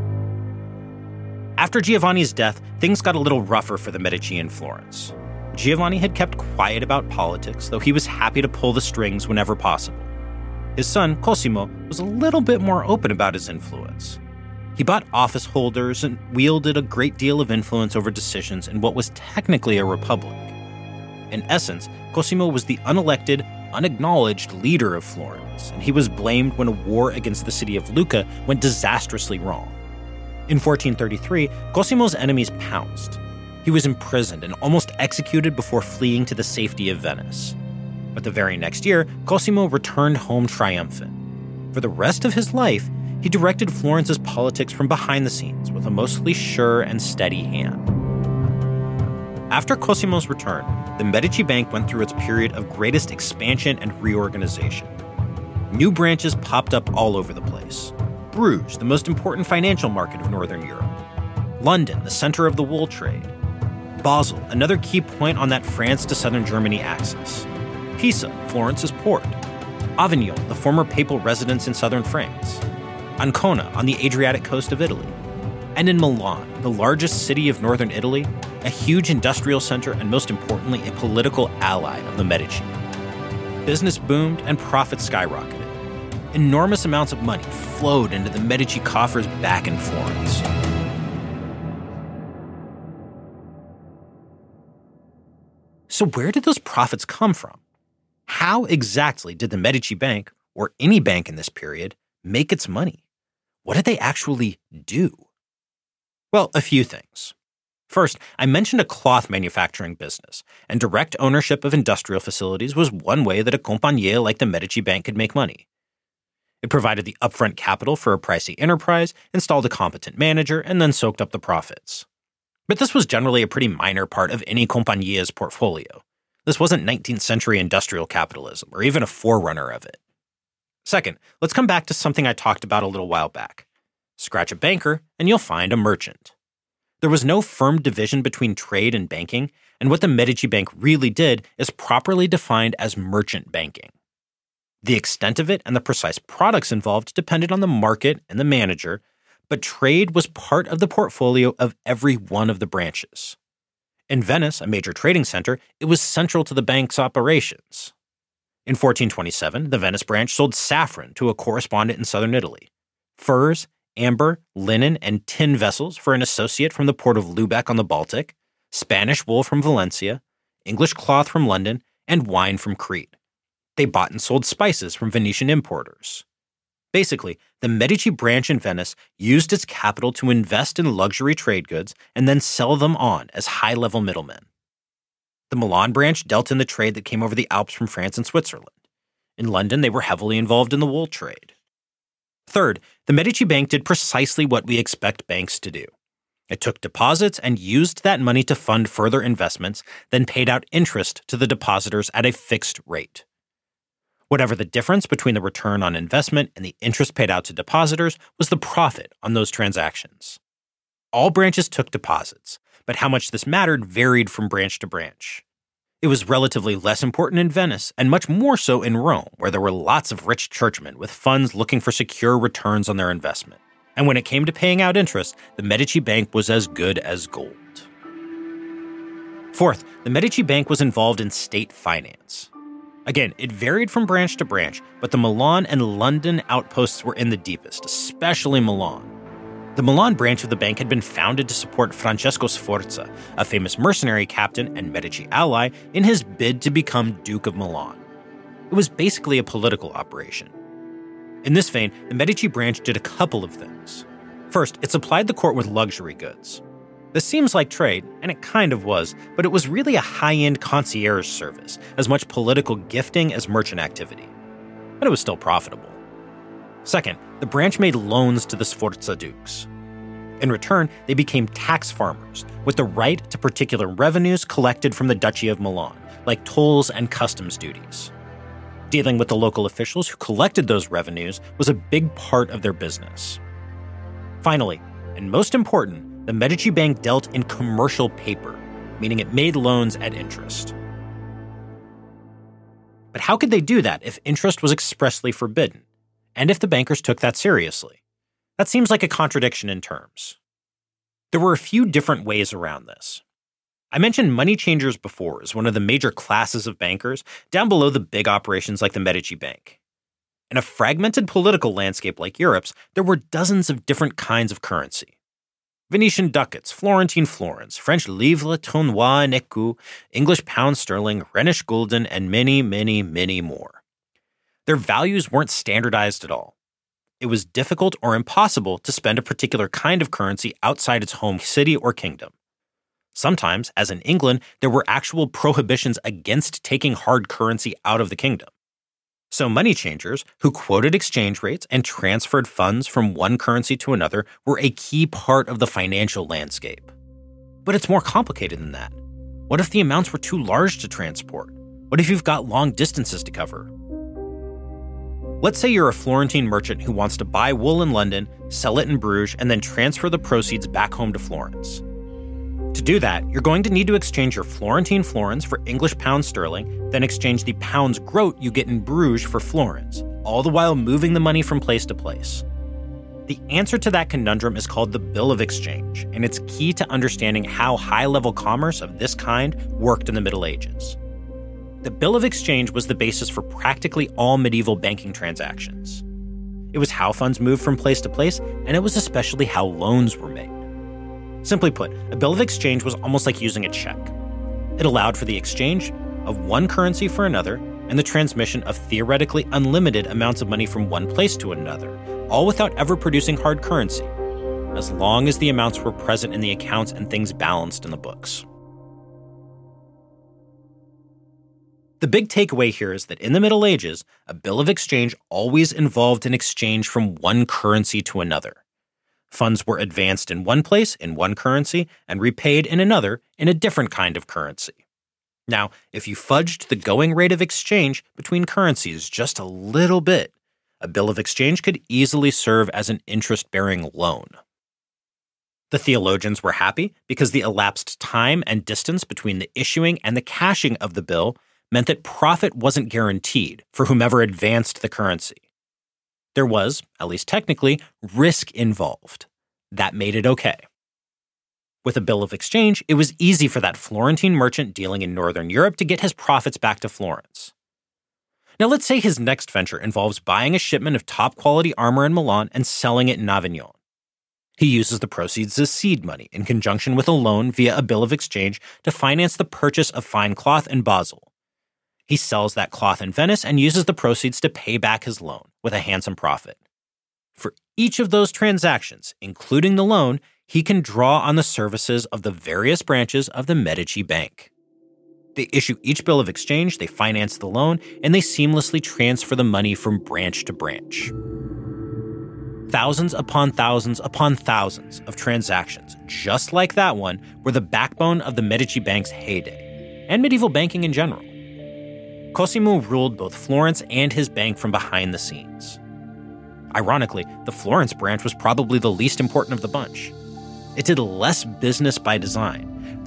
After Giovanni's death, things got a little rougher for the Medici in Florence. Giovanni had kept quiet about politics, though he was happy to pull the strings whenever possible. His son, Cosimo, was a little bit more open about his influence. He bought office holders and wielded a great deal of influence over decisions in what was technically a republic. In essence, Cosimo was the unelected, unacknowledged leader of Florence, and he was blamed when a war against the city of Lucca went disastrously wrong. In 1433, Cosimo's enemies pounced. He was imprisoned and almost executed before fleeing to the safety of Venice. But the very next year, Cosimo returned home triumphant. For the rest of his life, he directed Florence's politics from behind the scenes with a mostly sure and steady hand. After Cosimo's return, the Medici Bank went through its period of greatest expansion and reorganization. New branches popped up all over the place. Bruges, the most important financial market of Northern Europe. London, the center of the wool trade. Basel, another key point on that France to southern Germany axis. Pisa, Florence's port. Avignon, the former papal residence in southern France. Ancona, on the Adriatic coast of Italy. And in Milan, the largest city of northern Italy, a huge industrial center and most importantly, a political ally of the Medici. Business boomed and profits skyrocketed. Enormous amounts of money flowed into the Medici coffers back in Florence. So where did those profits come from? How exactly did the Medici Bank, or any bank in this period, make its money? What did they actually do? Well, a few things. First, I mentioned a cloth manufacturing business, and direct ownership of industrial facilities was one way that a compagnie like the Medici Bank could make money. It provided the upfront capital for a pricey enterprise, installed a competent manager, and then soaked up the profits. But this was generally a pretty minor part of any compagnie's portfolio. This wasn't 19th century industrial capitalism, or even a forerunner of it. Second, let's come back to something I talked about a little while back. Scratch a banker, and you'll find a merchant. There was no firm division between trade and banking, and what the Medici Bank really did is properly defined as merchant banking. The extent of it and the precise products involved depended on the market and the manager, but trade was part of the portfolio of every one of the branches. In Venice, a major trading center, it was central to the bank's operations. In 1427, the Venice branch sold saffron to a correspondent in southern Italy, furs, amber, linen, and tin vessels for an associate from the port of Lübeck on the Baltic, Spanish wool from Valencia, English cloth from London, and wine from Crete. They bought and sold spices from Venetian importers. Basically, the Medici branch in Venice used its capital to invest in luxury trade goods and then sell them on as high-level middlemen. The Milan branch dealt in the trade that came over the Alps from France and Switzerland. In London, they were heavily involved in the wool trade. Third, the Medici Bank did precisely what we expect banks to do. It took deposits and used that money to fund further investments, then paid out interest to the depositors at a fixed rate. Whatever the difference between the return on investment and the interest paid out to depositors was the profit on those transactions. All branches took deposits, but how much this mattered varied from branch to branch. It was relatively less important in Venice, and much more so in Rome, where there were lots of rich churchmen with funds looking for secure returns on their investment. And when it came to paying out interest, the Medici Bank was as good as gold. Fourth, the Medici Bank was involved in state finance. Again, it varied from branch to branch, but the Milan and London outposts were in the deepest, especially Milan. The Milan branch of the bank had been founded to support Francesco Sforza, a famous mercenary captain and Medici ally, in his bid to become Duke of Milan. It was basically a political operation. In this vein, the Medici branch did a couple of things. First, it supplied the court with luxury goods. This seems like trade, and it kind of was, but it was really a high-end concierge service, as much political gifting as merchant activity. But it was still profitable. Second, the branch made loans to the Sforza dukes. In return, they became tax farmers, with the right to particular revenues collected from the Duchy of Milan, like tolls and customs duties. Dealing with the local officials who collected those revenues was a big part of their business. Finally, and most important, the Medici Bank dealt in commercial paper, meaning it made loans at interest. But how could they do that if interest was expressly forbidden? And if the bankers took that seriously? That seems like a contradiction in terms. There were a few different ways around this. I mentioned money changers before as one of the major classes of bankers, down below the big operations like the Medici Bank. In a fragmented political landscape like Europe's, there were dozens of different kinds of currency. Venetian ducats, Florentine florins, French livres, tournois and écus, English pound sterling, Rhenish gulden, and many, many, many more. Their values weren't standardized at all. It was difficult or impossible to spend a particular kind of currency outside its home city or kingdom. Sometimes, as in England, there were actual prohibitions against taking hard currency out of the kingdom. So money changers, who quoted exchange rates and transferred funds from one currency to another, were a key part of the financial landscape. But it's more complicated than that. What if the amounts were too large to transport? What if you've got long distances to cover? Let's say you're a Florentine merchant who wants to buy wool in London, sell it in Bruges, and then transfer the proceeds back home to Florence. To do that, you're going to need to exchange your Florentine florins for English pound sterling, then exchange the pounds groat you get in Bruges for florins, all the while moving the money from place to place. The answer to that conundrum is called the Bill of Exchange, and it's key to understanding how high-level commerce of this kind worked in the Middle Ages. The Bill of Exchange was the basis for practically all medieval banking transactions. It was how funds moved from place to place, and it was especially how loans were made. Simply put, a Bill of Exchange was almost like using a check. It allowed for the exchange of one currency for another and the transmission of theoretically unlimited amounts of money from one place to another, all without ever producing hard currency, as long as the amounts were present in the accounts and things balanced in the books. The big takeaway here is that in the Middle Ages, a bill of exchange always involved an exchange from one currency to another. Funds were advanced in one place, in one currency, and repaid in another, in a different kind of currency. Now, if you fudged the going rate of exchange between currencies just a little bit, a bill of exchange could easily serve as an interest-bearing loan. The theologians were happy because the elapsed time and distance between the issuing and the cashing of the bill meant that profit wasn't guaranteed for whomever advanced the currency. There was, at least technically, risk involved. That made it okay. With a bill of exchange, it was easy for that Florentine merchant dealing in Northern Europe to get his profits back to Florence. Now let's say his next venture involves buying a shipment of top-quality armor in Milan and selling it in Avignon. He uses the proceeds as seed money in conjunction with a loan via a bill of exchange to finance the purchase of fine cloth in Basel. He sells that cloth in Venice and uses the proceeds to pay back his loan with a handsome profit. For each of those transactions, including the loan, he can draw on the services of the various branches of the Medici Bank. They issue each bill of exchange, they finance the loan, and they seamlessly transfer the money from branch to branch. Thousands upon thousands upon thousands of transactions, just like that one, were the backbone of the Medici Bank's heyday, and medieval banking in general. Cosimo ruled both Florence and his bank from behind the scenes. Ironically, the Florence branch was probably the least important of the bunch. It did less business by design.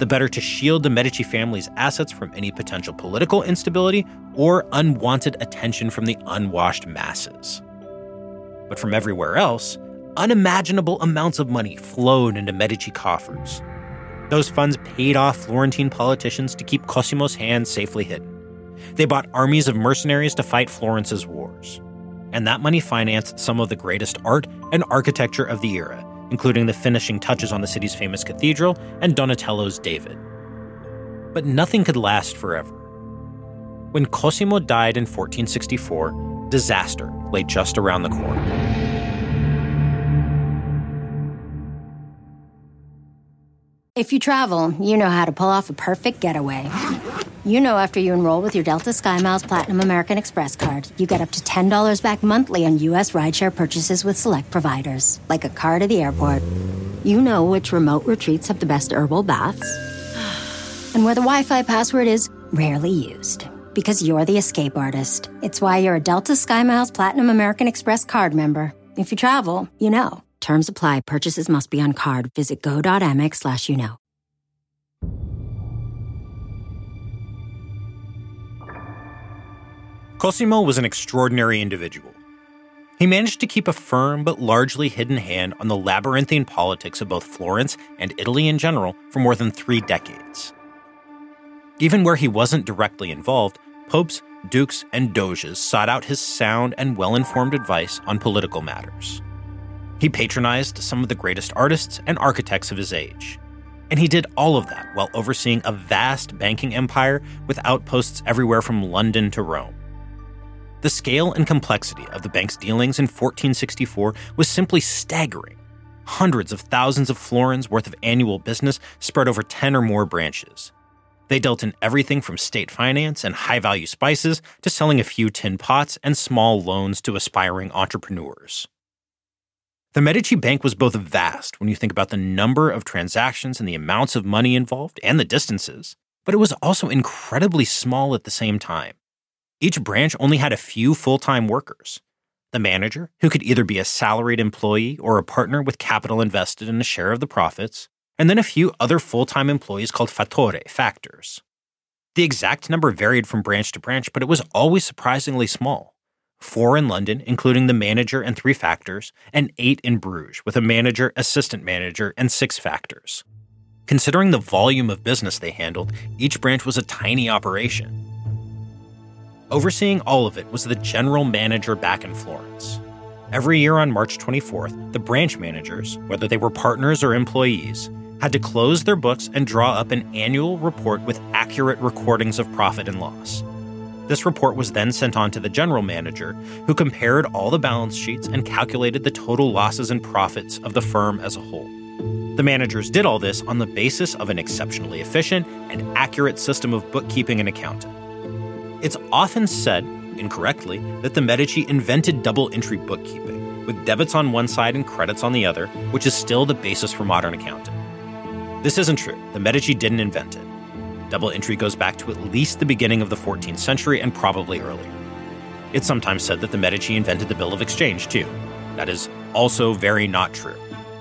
the better to shield the Medici family's assets from any potential political instability or unwanted attention from the unwashed masses. But from everywhere else, unimaginable amounts of money flowed into Medici coffers. Those funds paid off Florentine politicians to keep Cosimo's hands safely hidden. They bought armies of mercenaries to fight Florence's wars. And that money financed some of the greatest art and architecture of the era, including the finishing touches on the city's famous cathedral and Donatello's David. But nothing could last forever. When Cosimo died in 1464, disaster lay just around the corner. If you travel, you know how to pull off a perfect getaway. You know after you enroll with your Delta SkyMiles Platinum American Express card, you get up to $10 back monthly on U.S. rideshare purchases with select providers, like a car to the airport. You know which remote retreats have the best herbal baths, and where the Wi-Fi password is rarely used, because you're the escape artist. It's why you're a Delta SkyMiles Platinum American Express card member. If you travel, you know. Terms apply. Purchases must be on card. Visit go.amex/you-know. Cosimo was an extraordinary individual. He managed to keep a firm but largely hidden hand on the labyrinthine politics of both Florence and Italy in general for more than 3 decades. Even where he wasn't directly involved, popes, dukes, and doges sought out his sound and well-informed advice on political matters. He patronized some of the greatest artists and architects of his age. And he did all of that while overseeing a vast banking empire with outposts everywhere from London to Rome. The scale and complexity of the bank's dealings in 1464 was simply staggering. Hundreds of thousands of florins worth of annual business spread over 10 or more branches. They dealt in everything from state finance and high-value spices to selling a few tin pots and small loans to aspiring entrepreneurs. The Medici Bank was both vast when you think about the number of transactions and the amounts of money involved and the distances, but it was also incredibly small at the same time. Each branch only had a few full-time workers. The manager, who could either be a salaried employee or a partner with capital invested in a share of the profits, and then a few other full-time employees called fattore, factors. The exact number varied from branch to branch, but it was always surprisingly small. 4 in London, including the manager and 3 factors, and 8 in Bruges, with a manager, assistant manager, and 6 factors. Considering the volume of business they handled, each branch was a tiny operation. Overseeing all of it was the general manager back in Florence. Every year on March 24th, the branch managers, whether they were partners or employees, had to close their books and draw up an annual report with accurate recordings of profit and loss. This report was then sent on to the general manager, who compared all the balance sheets and calculated the total losses and profits of the firm as a whole. The managers did all this on the basis of an exceptionally efficient and accurate system of bookkeeping and accounting. It's often said, incorrectly, that the Medici invented double-entry bookkeeping, with debits on one side and credits on the other, which is still the basis for modern accounting. This isn't true. The Medici didn't invent it. Double entry goes back to at least the beginning of the 14th century and probably earlier. It's sometimes said that the Medici invented the bill of exchange, too. That is also very not true.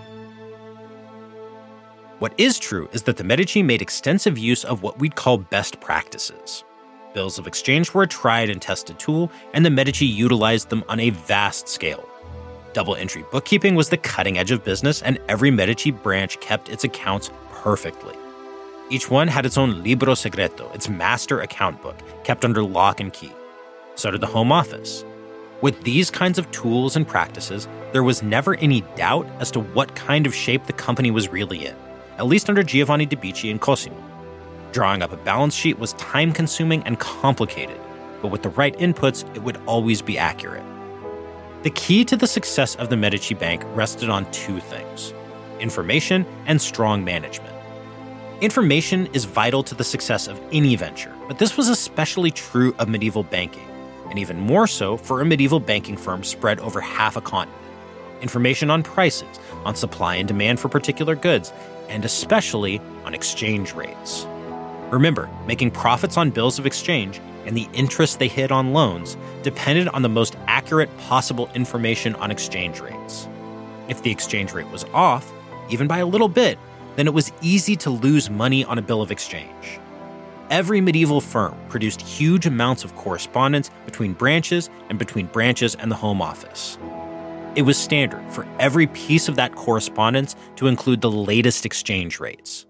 What is true is that the Medici made extensive use of what we'd call best practices. Bills of exchange were a tried and tested tool, and the Medici utilized them on a vast scale. Double entry bookkeeping was the cutting edge of business, and every Medici branch kept its accounts perfectly. Each one had its own libro segreto, its master account book, kept under lock and key. So did the home office. With these kinds of tools and practices, there was never any doubt as to what kind of shape the company was really in, at least under Giovanni de' Bicci and Cosimo. Drawing up a balance sheet was time-consuming and complicated, but with the right inputs, it would always be accurate. The key to the success of the Medici Bank rested on 2 things: information and strong management. Information is vital to the success of any venture, but this was especially true of medieval banking, and even more so for a medieval banking firm spread over half a continent. Information on prices, on supply and demand for particular goods, and especially on exchange rates. Remember, making profits on bills of exchange and the interest they hid on loans depended on the most accurate possible information on exchange rates. If the exchange rate was off, even by a little bit, then it was easy to lose money on a bill of exchange. Every medieval firm produced huge amounts of correspondence between branches and between branches and the Home Office. It was standard for every piece of that correspondence to include the latest exchange rates.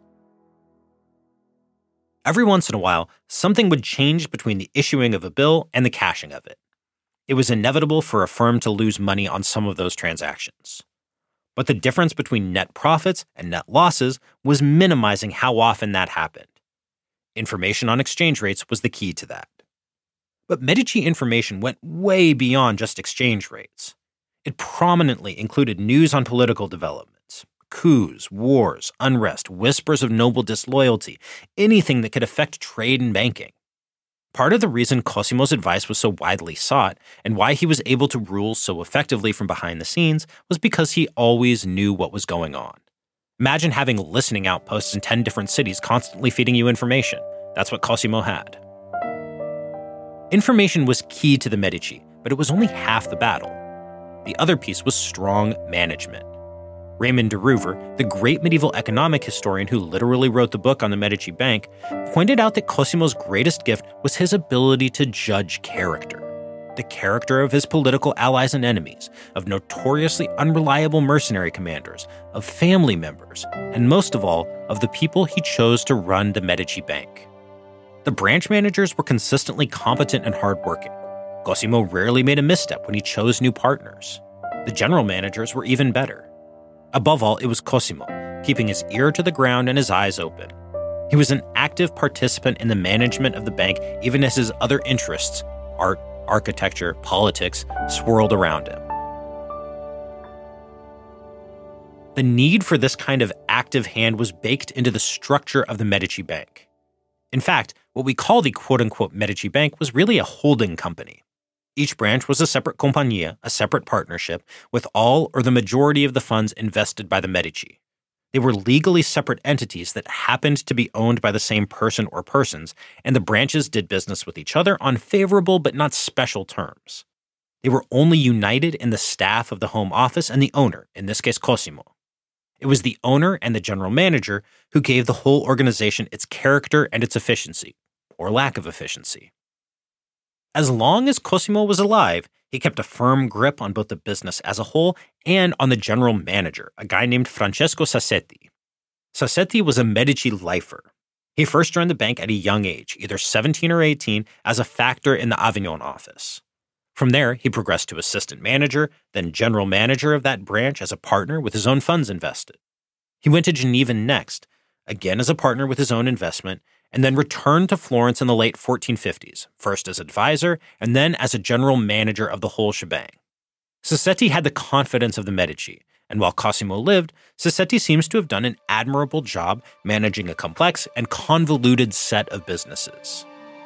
Every once in a while, something would change between the issuing of a bill and the cashing of it. It was inevitable for a firm to lose money on some of those transactions. But the difference between net profits and net losses was minimizing how often that happened. Information on exchange rates was the key to that. But Medici information went way beyond just exchange rates. It prominently included news on political developments, coups, wars, unrest, whispers of noble disloyalty, anything that could affect trade and banking. Part of the reason Cosimo's advice was so widely sought and why he was able to rule so effectively from behind the scenes was because he always knew what was going on. Imagine having listening outposts in 10 different cities constantly feeding you information. That's what Cosimo had. Information was key to the Medici, but it was only half the battle. The other piece was strong management. Raymond de Roover, the great medieval economic historian who literally wrote the book on the Medici Bank, pointed out that Cosimo's greatest gift was his ability to judge character. The character of his political allies and enemies, of notoriously unreliable mercenary commanders, of family members, and most of all, of the people he chose to run the Medici Bank. The branch managers were consistently competent and hardworking. Cosimo rarely made a misstep when he chose new partners. The general managers were even better. Above all, it was Cosimo, keeping his ear to the ground and his eyes open. He was an active participant in the management of the bank, even as his other interests, art, architecture, politics, swirled around him. The need for this kind of active hand was baked into the structure of the Medici Bank. In fact, what we call the quote-unquote Medici Bank was really a holding company. Each branch was a separate compagnia, a separate partnership, with all or the majority of the funds invested by the Medici. They were legally separate entities that happened to be owned by the same person or persons, and the branches did business with each other on favorable but not special terms. They were only united in the staff of the Home Office and the owner, in this case Cosimo. It was the owner and the general manager who gave the whole organization its character and its efficiency, or lack of efficiency. As long as Cosimo was alive, he kept a firm grip on both the business as a whole and on the general manager, a guy named Francesco Sassetti. Sassetti was a Medici lifer. He first joined the bank at a young age, either 17 or 18, as a factor in the Avignon office. From there, he progressed to assistant manager, then general manager of that branch as a partner with his own funds invested. He went to Geneva next, again as a partner with his own investment, and then returned to Florence in the late 1450s, first as advisor and then as a general manager of the whole shebang. Sassetti had the confidence of the Medici, and while Cosimo lived, Sassetti seems to have done an admirable job managing a complex and convoluted set of businesses.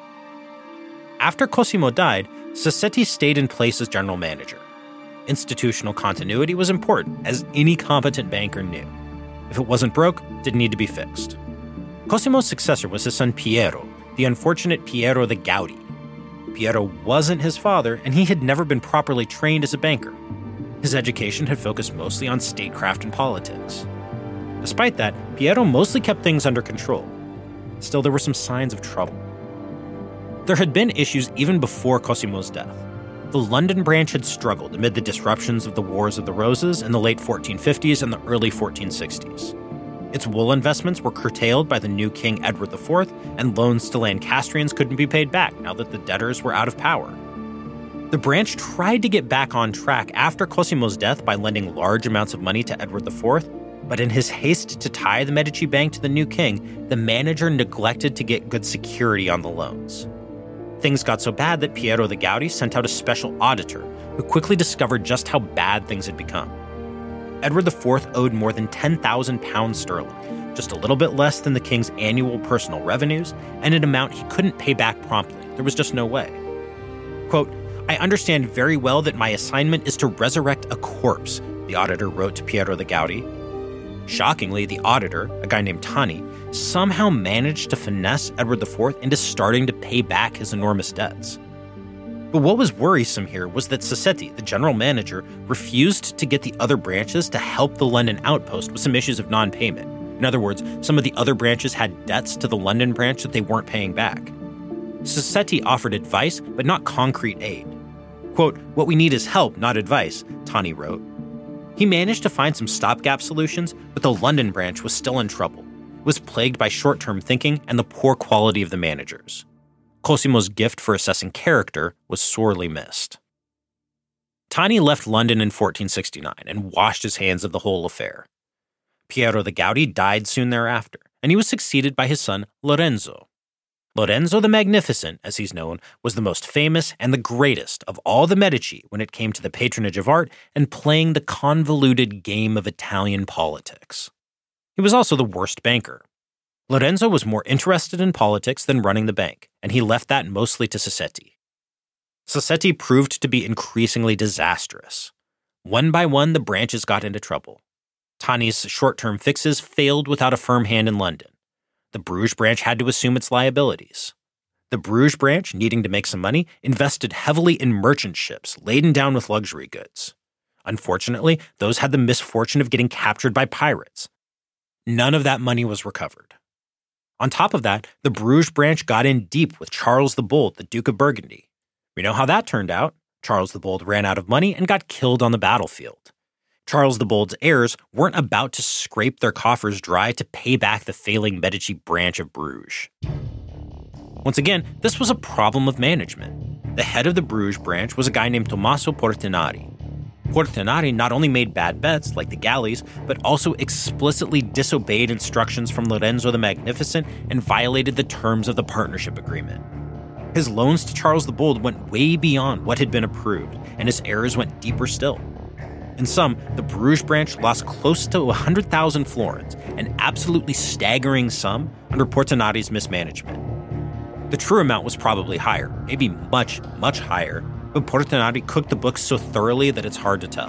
After Cosimo died, Sassetti stayed in place as general manager. Institutional continuity was important, as any competent banker knew. If it wasn't broke, it didn't need to be fixed. Cosimo's successor was his son Piero, the unfortunate Piero the Gouty. Piero wasn't his father, and he had never been properly trained as a banker. His education had focused mostly on statecraft and politics. Despite that, Piero mostly kept things under control. Still, there were some signs of trouble. There had been issues even before Cosimo's death. The London branch had struggled amid the disruptions of the Wars of the Roses in the late 1450s and the early 1460s. Its wool investments were curtailed by the new King Edward IV, and loans to Lancastrians couldn't be paid back now that the debtors were out of power. The branch tried to get back on track after Cosimo's death by lending large amounts of money to Edward IV, but in his haste to tie the Medici Bank to the new king, the manager neglected to get good security on the loans. Things got so bad that Piero the Gouty sent out a special auditor who quickly discovered just how bad things had become. Edward IV owed more than £10,000 sterling, just a little bit less than the king's annual personal revenues, and an amount he couldn't pay back promptly. There was just no way. Quote, "I understand very well that my assignment is to resurrect a corpse," the auditor wrote to Piero the Gouty. Shockingly, the auditor, a guy named Tani, somehow managed to finesse Edward IV into starting to pay back his enormous debts. But what was worrisome here was that Sassetti, the general manager, refused to get the other branches to help the London outpost with some issues of non-payment, In other words, some of the other branches had debts to the London branch that they weren't paying back. Sassetti offered advice, but not concrete aid. Quote, "What we need is help, not advice," Tani wrote. He managed to find some stopgap solutions, but the London branch was still in trouble. It was plagued by short-term thinking and the poor quality of the managers. Cosimo's gift for assessing character was sorely missed. Tani left London in 1469 and washed his hands of the whole affair. Piero the Gouty died soon thereafter, and he was succeeded by his son Lorenzo. Lorenzo the Magnificent, as he's known, was the most famous and the greatest of all the Medici when it came to the patronage of art and playing the convoluted game of Italian politics. He was also the worst banker. Lorenzo was more interested in politics than running the bank, and he left that mostly to Sassetti. Sassetti proved to be increasingly disastrous. One by one, the branches got into trouble. Tani's short-term fixes failed without a firm hand in London. The Bruges branch had to assume its liabilities. The Bruges branch, needing to make some money, invested heavily in merchant ships laden down with luxury goods. Unfortunately, those had the misfortune of getting captured by pirates. None of that money was recovered. On top of that, the Bruges branch got in deep with Charles the Bold, the Duke of Burgundy. We know how that turned out. Charles the Bold ran out of money and got killed on the battlefield. Charles the Bold's heirs weren't about to scrape their coffers dry to pay back the failing Medici branch of Bruges. Once again, this was a problem of management. The head of the Bruges branch was a guy named Tommaso Portinari. Portinari not only made bad bets, like the galleys, but also explicitly disobeyed instructions from Lorenzo the Magnificent and violated the terms of the partnership agreement. His loans to Charles the Bold went way beyond what had been approved, and his errors went deeper still. In sum, the Bruges branch lost close to 100,000 florins, an absolutely staggering sum under Portinari's mismanagement. The true amount was probably higher, maybe much, much higher, but Portinari cooked the books so thoroughly that it's hard to tell.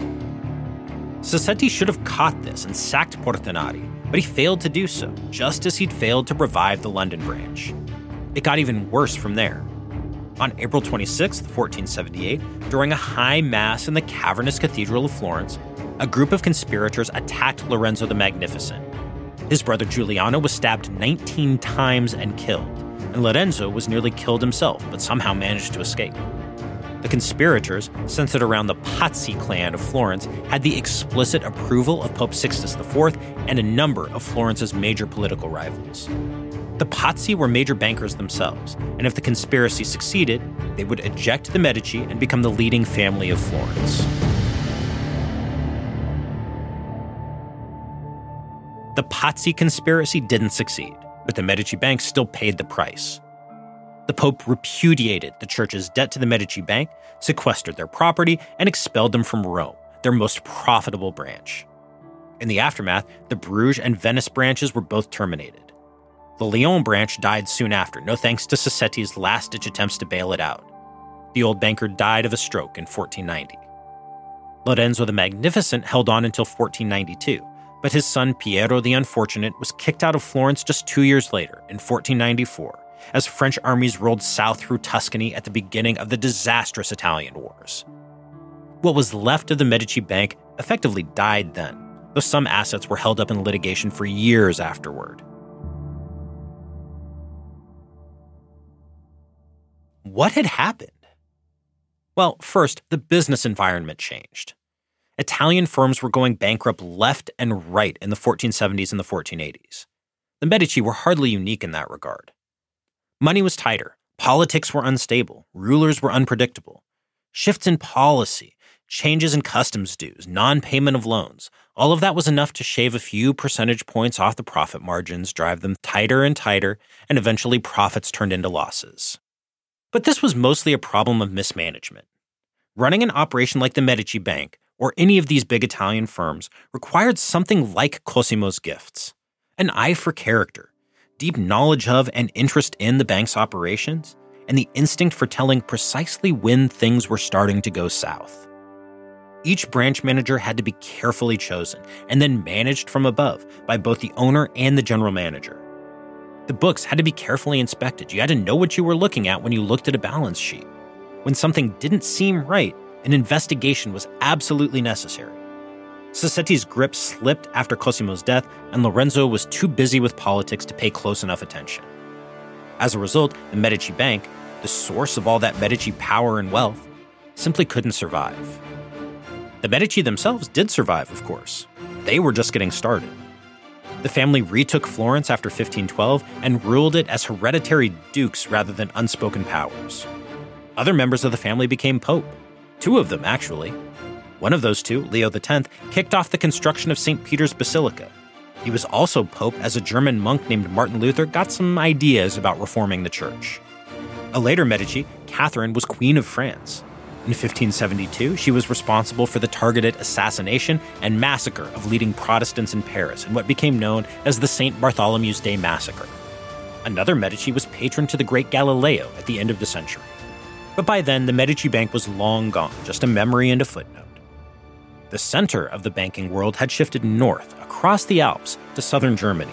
Sassetti should have caught this and sacked Portinari, but he failed to do so, just as he'd failed to revive the London branch. It got even worse from there. On April 26, 1478, during a high mass in the cavernous Cathedral of Florence, a group of conspirators attacked Lorenzo the Magnificent. His brother Giuliano was stabbed 19 times and killed, and Lorenzo was nearly killed himself, but somehow managed to escape. The conspirators, centered around the Pazzi clan of Florence, had the explicit approval of Pope Sixtus IV and a number of Florence's major political rivals. The Pazzi were major bankers themselves, and if the conspiracy succeeded, they would eject the Medici and become the leading family of Florence. The Pazzi conspiracy didn't succeed, but the Medici Bank still paid the price. The Pope repudiated the church's debt to the Medici Bank, sequestered their property, and expelled them from Rome, their most profitable branch. In the aftermath, the Bruges and Venice branches were both terminated. The Lyon branch died soon after, no thanks to Sassetti's last-ditch attempts to bail it out. The old banker died of a stroke in 1490. Lorenzo the Magnificent held on until 1492, but his son Piero the Unfortunate was kicked out of Florence just 2 years later, in 1494, as French armies rolled south through Tuscany at the beginning of the disastrous Italian Wars. What was left of the Medici Bank effectively died then, though some assets were held up in litigation for years afterward. What had happened? Well, first, the business environment changed. Italian firms were going bankrupt left and right in the 1470s and the 1480s. The Medici were hardly unique in that regard. Money was tighter, politics were unstable, rulers were unpredictable. Shifts in policy, changes in customs dues, non-payment of loans, all of that was enough to shave a few percentage points off the profit margins, drive them tighter and tighter, and eventually profits turned into losses. But this was mostly a problem of mismanagement. Running an operation like the Medici Bank, or any of these big Italian firms, required something like Cosimo's gifts. An eye for character, deep knowledge of and interest in the bank's operations, and the instinct for telling precisely when things were starting to go south. Each branch manager had to be carefully chosen, and then managed from above by both the owner and the general manager. The books had to be carefully inspected. You had to know what you were looking at when you looked at a balance sheet. When something didn't seem right, an investigation was absolutely necessary. Sassetti's grip slipped after Cosimo's death, and Lorenzo was too busy with politics to pay close enough attention. As a result, the Medici Bank, the source of all that Medici power and wealth, simply couldn't survive. The Medici themselves did survive, of course. They were just getting started. The family retook Florence after 1512 and ruled it as hereditary dukes rather than unspoken powers. Other members of the family became pope. 2 of them, actually. One of those 2, Leo X, kicked off the construction of St. Peter's Basilica. He was also pope as a German monk named Martin Luther got some ideas about reforming the church. A later Medici, Catherine, was Queen of France. In 1572, she was responsible for the targeted assassination and massacre of leading Protestants in Paris in what became known as the St. Bartholomew's Day Massacre. Another Medici was patron to the great Galileo at the end of the century. But by then, the Medici Bank was long gone, just a memory and a footnote. The center of the banking world had shifted north, across the Alps, to southern Germany.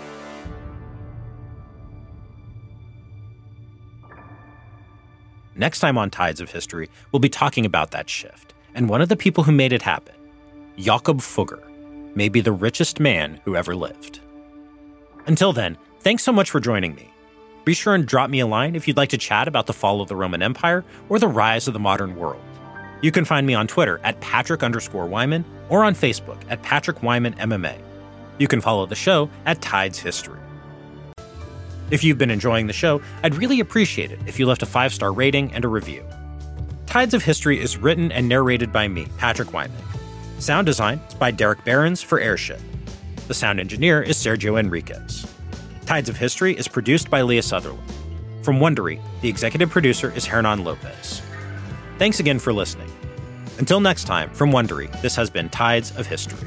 Next time on Tides of History, we'll be talking about that shift, and one of the people who made it happen, Jakob Fugger, maybe the richest man who ever lived. Until then, thanks so much for joining me. Be sure and drop me a line if you'd like to chat about the fall of the Roman Empire or the rise of the modern world. You can find me on Twitter at Patrick_Wyman or on Facebook at Patrick Wyman MMA. You can follow the show at Tides History. If you've been enjoying the show, I'd really appreciate it if you left a 5-star rating and a review. Tides of History is written and narrated by me, Patrick Wyman. Sound design is by Derek Behrens for Airship. The sound engineer is Sergio Enriquez. Tides of History is produced by Leah Sutherland. From Wondery, the executive producer is Hernan Lopez. Thanks again for listening. Until next time, from Wondery, this has been Tides of History.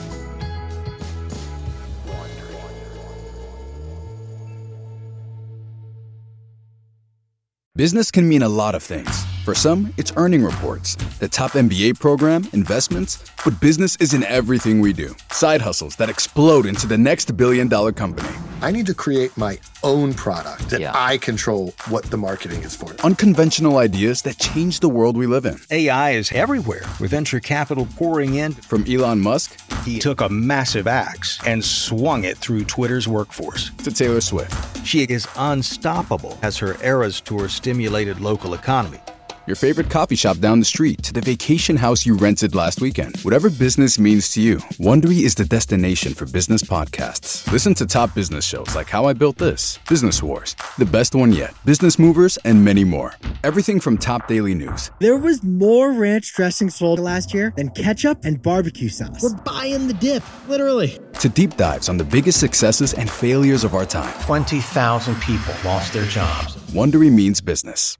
Business can mean a lot of things. For some, it's earning reports, the top MBA program, investments, but business isn't everything we do. Side hustles that explode into the next billion-dollar company. I need to create my own product that I control what the marketing is for. Unconventional ideas that change the world we live in. AI is everywhere, with venture capital pouring in. From Elon Musk, he took a massive axe and swung it through Twitter's workforce. To Taylor Swift. She is unstoppable as her Eras Tour stimulated local economy. Your favorite coffee shop down the street to the vacation house you rented last weekend. Whatever business means to you, Wondery is the destination for business podcasts. Listen to top business shows like How I Built This, Business Wars, The Best One Yet, Business Movers, and many more. Everything from top daily news. There was more ranch dressing sold last year than ketchup and barbecue sauce. We're buying the dip, literally. To deep dives on the biggest successes and failures of our time. 20,000 people lost their jobs. Wondery means business.